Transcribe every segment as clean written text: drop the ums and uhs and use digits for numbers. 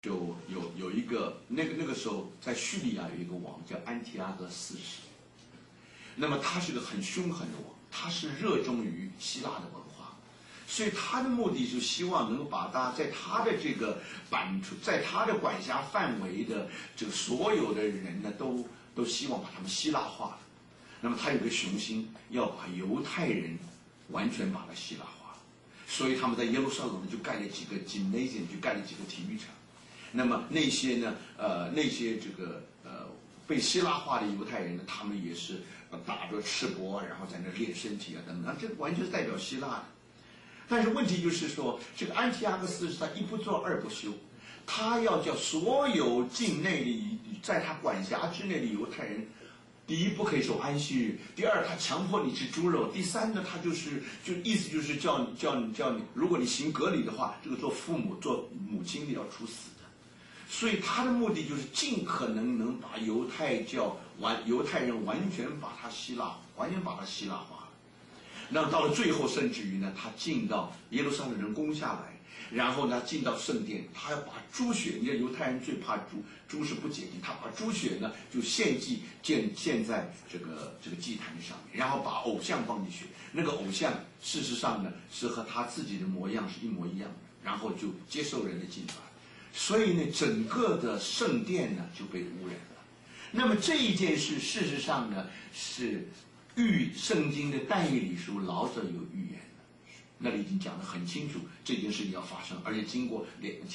就有一个那个时候在叙利亚有一个王叫安提阿哥四世，那么他是个很凶狠的王，他是热衷于希腊的文化，所以他的目的就希望能够把大家在他的这个在他的管辖范围的这个所有的人呢，都希望把他们希腊化。那么他有个雄心，要把犹太人完全把它希腊化，所以他们在耶路撒冷就盖了几个 gymnasium， 就盖了几个体育场。那么那些呢，那些这个被希腊化的犹太人呢，他们也是打着赤膊，然后在那练身体啊等等，这完全是代表希腊的。但是问题就是说，这个安提阿克四世他一不做二不休，他要叫所有境内的在他管辖之内的犹太人，第一不可以守安息日，第二他强迫你吃猪肉，第三呢他就意思就是叫你，如果你行割礼的话，这个做母亲的要处死的。所以他的目的就是尽可能把犹太人完全把他希腊化了。那到了最后，甚至于呢，他进到耶路撒冷人攻下来，然后呢进到圣殿，他要把猪血，你看犹太人最怕猪是不洁净，他把猪血呢就献在这个祭坛上面，然后把偶像放进去，那个偶像事实上呢是和他自己的模样是一模一样的，然后就接受人的敬拜。所以呢，整个的圣殿呢就被污染了。那么这一件事，事实上呢是圣经的但以理书老早有预言的，那里已经讲得很清楚，这件事情要发生，而且经过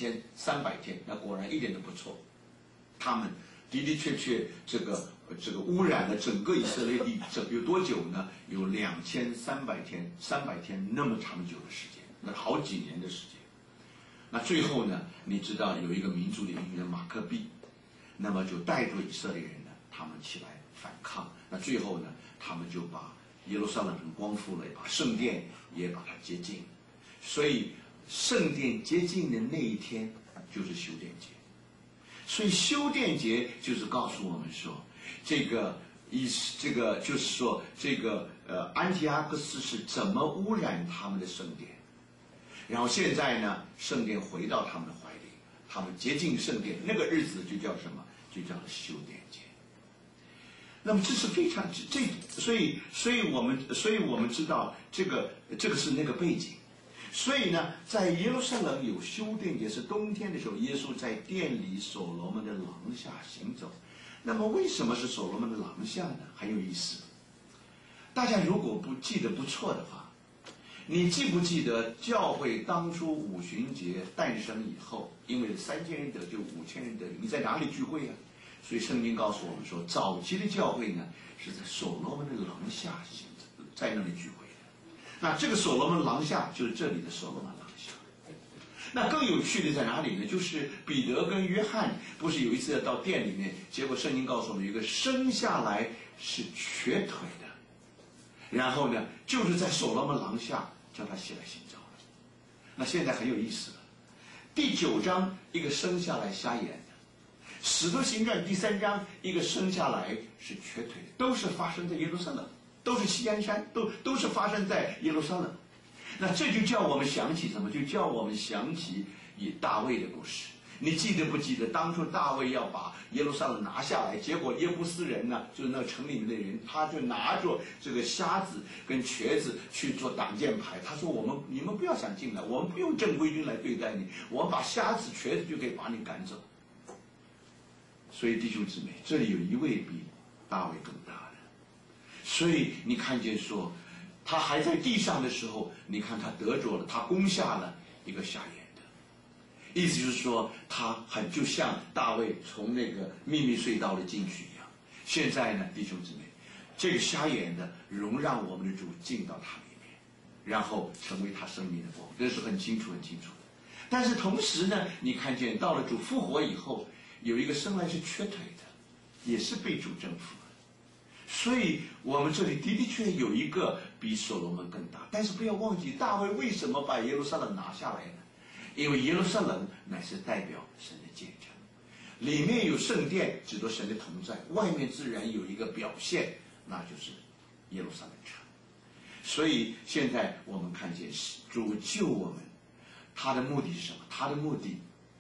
2300天，那果然一点都不错。他们的确这个污染了整个以色列地，有多久呢？有2300天，300天那么长久的时间，那好几年的时间。那最后呢，你知道有一个民族的英雄马克毕，那么就带着以色列人呢，他们起来反抗。那最后呢，他们就把耶路撒冷人光复了，把圣殿也把它接近。所以圣殿接近的那一天就是修殿节。所以修殿节就是告诉我们说，就是说安提阿克四世怎么污染他们的圣殿。然后现在呢，圣殿回到他们的怀里，他们接近圣殿，那个日子就叫什么？就叫修殿节。那么这是非常所以我们知道这个是那个背景。所以呢，在耶路撒冷有修殿节，是冬天的时候，耶稣在殿里所罗门的廊下行走。那么为什么是所罗门的廊下呢？很有意思。大家如果不记得不错的话，你记不记得教会当初五旬节诞生以后，因为3000人得救，5000人得救，你在哪里聚会啊？所以圣经告诉我们说，早期的教会呢是在所罗门的廊下行走，在那里聚会的。那这个所罗门廊下就是这里的所罗门廊下。那更有趣的在哪里呢？就是彼得跟约翰不是有一次要到店里面，结果圣经告诉我们，有一个生下来是瘸腿的，然后呢就是在所罗门廊下叫他起来行走了。那现在很有意思了，第9章一个生下来瞎眼的，使徒行传第3章一个生下来是瘸腿的，都是发生在耶路撒冷，都是锡安山，都是发生在耶路撒冷。那这就叫我们想起什么？就叫我们想起以大卫的故事。你记得不记得当初大卫要把耶路撒冷拿下来，结果耶布斯人呢，就是那个城里面的人，他就拿着这个瞎子跟瘸子去做挡箭牌。他说你们不要想进来，我们不用正规军来对待你，我们把瞎子瘸子就可以把你赶走。所以弟兄姊妹，这里有一位比大卫更大的。所以你看见说他还在地上的时候，你看他得着了，他攻下了一个瞎眼的，意思就是说他就像大卫从那个秘密隧道里进去一样。现在呢，弟兄姊妹，这个瞎眼的容让我们的主进到他里面，然后成为他生命的光，这是很清楚的。但是同时呢，你看见到了主复活以后，有一个生来是瘸腿的，也是被主征服了。所以我们这里的确有一个比所罗门更大。但是不要忘记，大卫为什么把耶路撒冷拿下来呢？因为耶路撒冷乃是代表神的见证，里面有圣殿，指着神的同在，外面自然有一个表现，那就是耶路撒冷城。所以现在我们看见主救我们，他的目的是什么？他的目的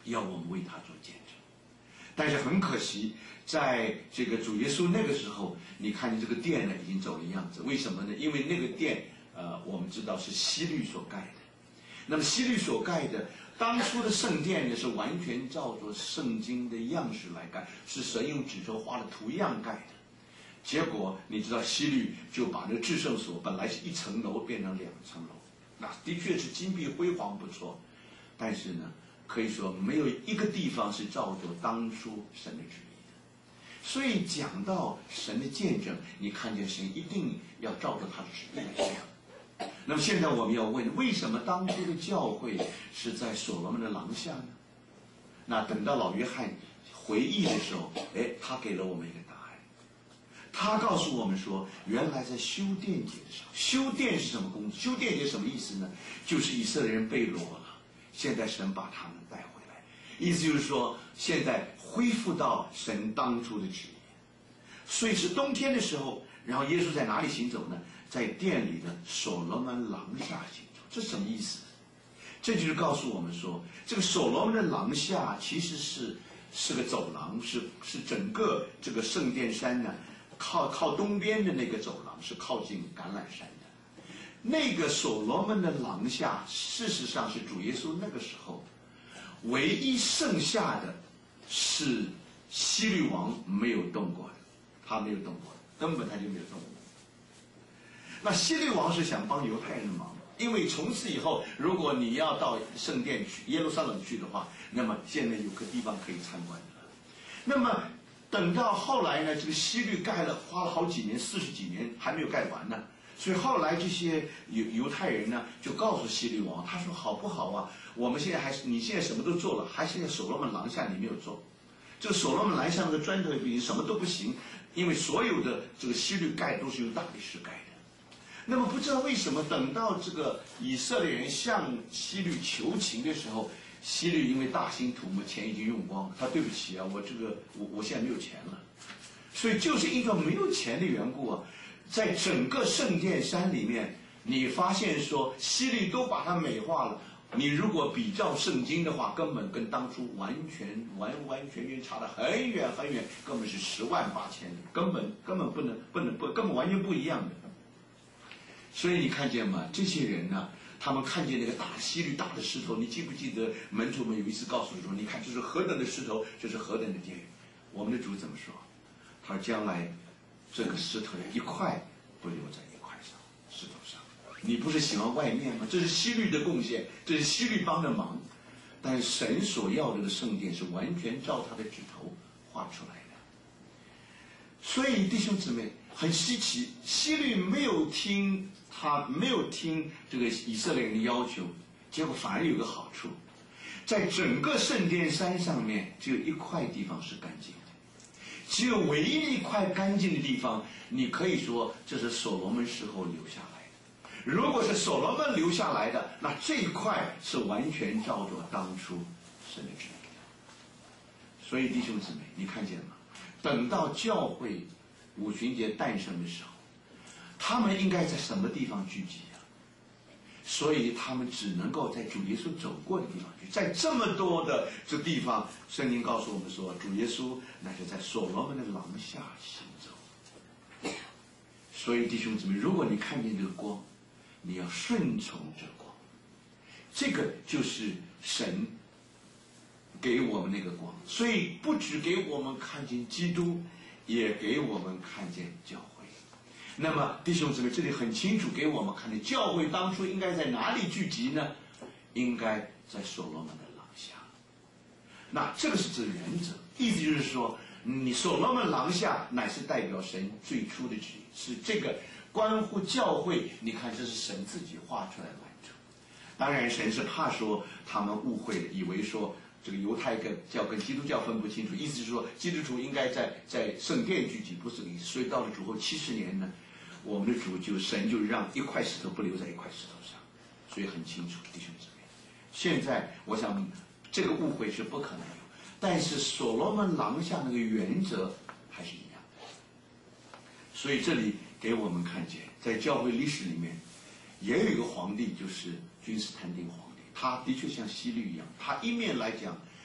要我们为他做见证。但是很可惜，在这个主耶稣那个时候，你看见这个殿呢已经走了样子。为什么呢？因为那个殿，我们知道是希律所盖的。那么希律所盖的当初的圣殿呢，是完全照着圣经的样式来盖，是神用指头画的图样盖的。结果你知道，希律就把那个至圣所本来是1层楼变成2层楼，那的确是金碧辉煌不错，但是呢，可以说没有一个地方是照着当初神的旨意的。所以讲到神的见证，你看见神一定要照着他的旨意来讲。那么现在我们要问，为什么当初的教会是在所罗门的廊下呢？那等到老约翰回忆的时候，他给了我们一个答案。他告诉我们说，原来在修殿节的时候，修殿是什么工作？修殿节什么意思呢？就是以色列人被掳了，现在神把他们带回来，意思就是说，现在恢复到神当初的旨意。所以是冬天的时候，然后耶稣在哪里行走呢？在殿里的所罗门廊下行走。这是什么意思？这就是告诉我们说，这个所罗门的廊下其实是个走廊，是整个这个圣殿山呢，靠东边的那个走廊是靠近橄榄山的。那个所罗门的廊下，事实上是主耶稣那个时候唯一剩下的是希律王没有动过的，他没有动过的，根本他就没有动过。那希律王是想帮犹太人忙，因为从此以后，如果你要到圣殿去耶路撒冷去的话，那么现在有个地方可以参观的了。那么等到后来呢，这个希律花了好几年，40几年还没有盖完呢。所以后来这些犹太人呢，就告诉希律王，他说好不好啊？我们现在你现在什么都做了，还是在所罗门廊下你没有做。这个所罗门廊下的砖头也不行，什么都不行，因为所有的这个希律盖都是用大理石盖的。那么不知道为什么，等到这个以色列人向希律求情的时候，希律因为大兴土木，钱已经用光了，他对不起啊，我现在没有钱了。所以就是因为没有钱的缘故啊，在整个圣殿山里面，你发现说希律都把它美化了。你如果比照圣经的话，根本跟当初完全差得很远很远，根本是10万8千里，根本根本完全不一样的。所以你看见吗？这些人呢，他们看见那个希律大的石头，你记不记得门徒们有一次告诉说，你看这是何等的石头，这是何等的殿宇。我们的主怎么说？他说将来这个石头一块不留在一块上，石头上。你不是喜欢外面吗？这是希律的贡献，这是希律帮的忙。但神所要的圣殿是完全照他的指头画出来的。所以弟兄姊妹，很稀奇，希律没有听这个以色列人的要求，结果反而有个好处，在整个圣殿山上面只有一块地方是干净的，只有唯一的一块干净的地方，你可以说这是所罗门时候留下来的。如果是所罗门留下来的，那这一块是完全照着当初神的旨意。所以弟兄姊妹，你看见吗？等到教会五旬节诞生的时候，他们应该在什么地方聚集啊？所以他们只能够在主耶稣走过的地方去。在这么多的这地方，圣经告诉我们说，主耶稣乃是在所罗门的廊下行走。所以弟兄姊妹，如果你看见这个光，你要顺从这光，这个就是神给我们那个光。所以不只给我们看见基督，也给我们看见教会。那么弟兄姊妹，这里很清楚给我们看见，教会当初应该在哪里聚集呢？应该在所罗门的廊下。那这个是这个原则，意思就是说，你所罗门廊下乃是代表神最初的旨意，是这个关乎教会。你看，这是神自己画出来的完成。当然，神是怕说他们误会了，以为说这个犹太教跟基督教分不清楚，意思是说基督徒应该在圣殿聚集，不是这个意思。所以到了主后70年呢，我们的主神就让一块石头不留在一块石头上，所以很清楚，弟兄姊妹。现在我想这个误会是不可能有，但是所罗门廊下那个原则还是一样的。所以这里给我们看见，在教会历史里面，也有一个皇帝，就是君士坦丁皇帝。他的确像希律一样，他一面来讲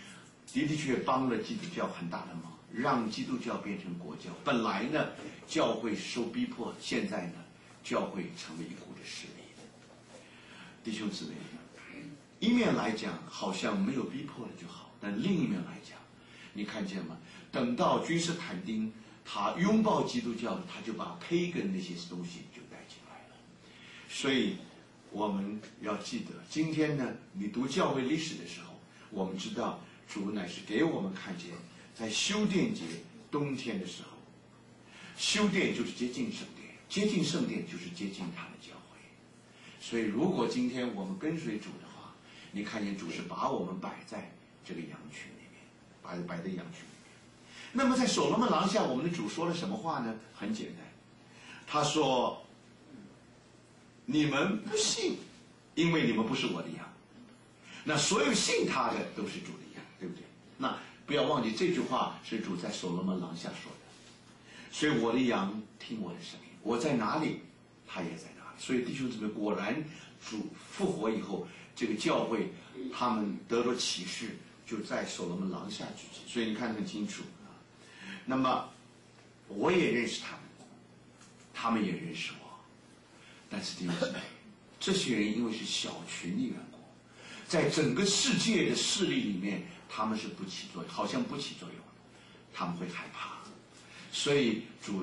的确帮了基督教很大的忙，让基督教变成国教。本来呢，教会受逼迫，现在呢，教会成为一股的势力。弟兄姊妹，一面来讲好像没有逼迫了就好，但另一面来讲，你看见吗？等到君士坦丁他拥抱基督教，他就把 pagan 那些东西就带进来了。所以我们要记得，今天呢，你读教会历史的时候，我们知道主乃是给我们看见，在修殿节冬天的时候，修殿就是接近圣殿，接近圣殿就是接近他的教会。所以如果今天我们跟随主的话，你看见主是把我们摆在这个羊群里面，摆在羊群里面。那么在所罗门廊下，我们的主说了什么话呢？很简单，他说：你们不信，因为你们不是我的羊。那所有信他的都是主的羊，对不对？那不要忘记这句话是主在所罗门廊下说的。所以我的羊听我的声音，我在哪里，他也在哪里。所以弟兄姊妹，果然主复活以后，这个教会他们得到启示，就在所罗门廊下聚集。所以你看得很清楚。那么我也认识他们，他们也认识我。但是弟兄姊妹，这些人因为是小群的缘故，在整个世界的势力里面，他们是不起作用，好像不起作用，他们会害怕。所以主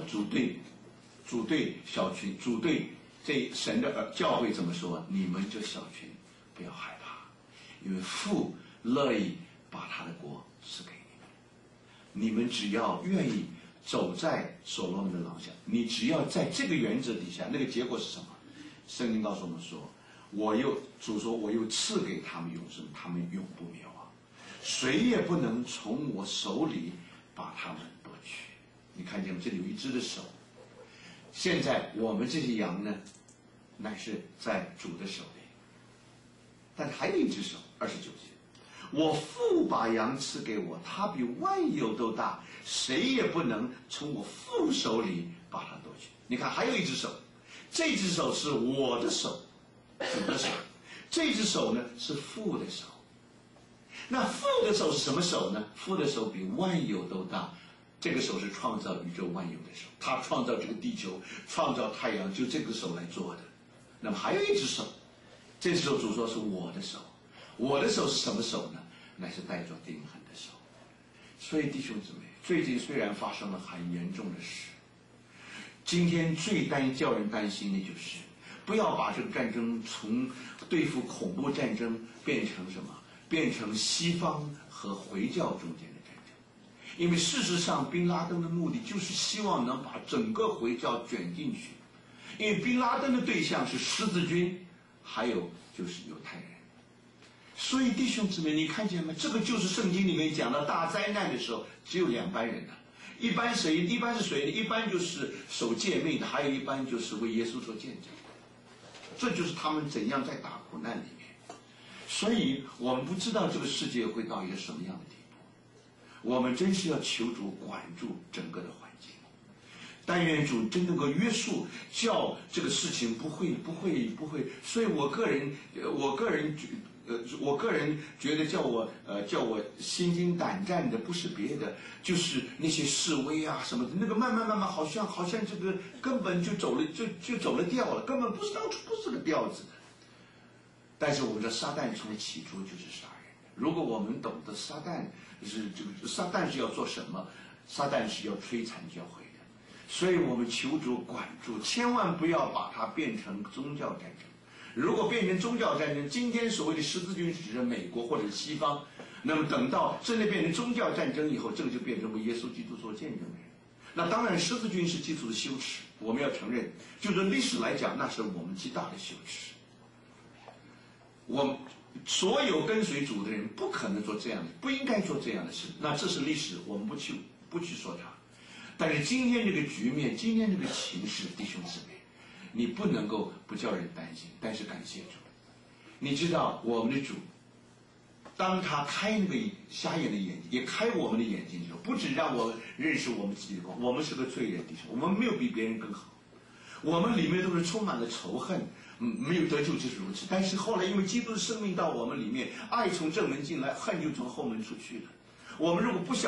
对小群，主对这神的教会怎么说？你们这小群不要害怕，因为父乐意把他的国赐给你们只要愿意走在所罗门的廊下，你只要在这个原则底下，那个结果是什么？圣经告诉我们说，主说我又赐给他们永生，他们永不灭亡，谁也不能从我手里把他们夺去。你看见吗？这里有一只的手。现在我们这些羊呢，乃是在主的手里，但还有一只手，29节。我父把羊赐给我，他比万有都大，谁也不能从我父手里把它夺去。你看，还有一只手，这只手是我的手，主的手；这只手呢是父的手。那父的手是什么手呢？父的手比万有都大，这个手是创造宇宙万有的手，他创造这个地球，创造太阳，就这个手来做的。那么还有一只手，这只手主说是我的手。我的手是什么手呢？乃是带着钉痕的手。所以弟兄姊妹，最近虽然发生了很严重的事，今天最叫人担心的就是不要把这个战争从对付恐怖战争变成什么？变成西方和回教中间的战争。因为事实上宾拉登的目的就是希望能把整个回教卷进去，因为宾拉登的对象是十字军，还有就是犹太人。所以弟兄姊妹，你看见吗？这个就是圣经里面讲到大灾难的时候，只有两班人一般是谁呢？一般就是守诫命的，还有一般就是为耶稣做见证。这就是他们怎样在大苦难里面。所以我们不知道这个世界会到一个什么样的地步，我们真是要求主管住整个的环境。但愿主真能够约束，叫这个事情不会。所以我个人觉得叫我心惊胆战的不是别的，就是那些示威啊什么的，那个慢慢好像这个根本就走了调了，根本不是当初不是个调子的。但是我们的撒旦从起初就是杀人的。如果我们懂得撒旦是要做什么，撒旦是要摧残教会的。所以我们求主管住，千万不要把它变成宗教战争。如果变成宗教战争，今天所谓的十字军是指着美国或者西方，那么等到真的变成宗教战争以后，这个就变成为耶稣基督所见证的人。那当然十字军是基督的羞耻，我们要承认，就是历史来讲，那是我们极大的羞耻。我们所有跟随主的人不可能做这样的，不应该做这样的事，那这是历史，我们不去说它。但是今天这个局面，今天这个情势，弟兄姊妹，你不能够不叫人担心。但是感谢主，你知道我们的主，当他开那个瞎眼的眼睛，也开我们的眼睛的时候，不只让我认识我们自己的光，我们是个罪人弟兄，我们没有比别人更好，我们里面都是充满了仇恨， 没有得救就是如此。但是后来因为基督的生命到我们里面，爱从正门进来，恨就从后门出去了。我们如果不晓